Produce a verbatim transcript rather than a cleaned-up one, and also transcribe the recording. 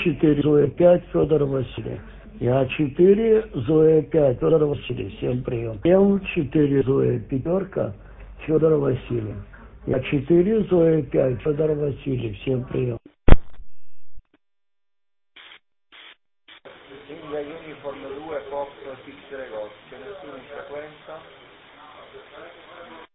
четыре, Зоя пять, Федор Василий. Я четыре, Зоя пять, Федор Василий. Всем прием. М четыре, Зоя пятерка, Федор Василий. Я четыре, Зоя пять, Федор Василий. Всем прием. India Uniform due, Fox X Regost, c'è nessuno in frequenza?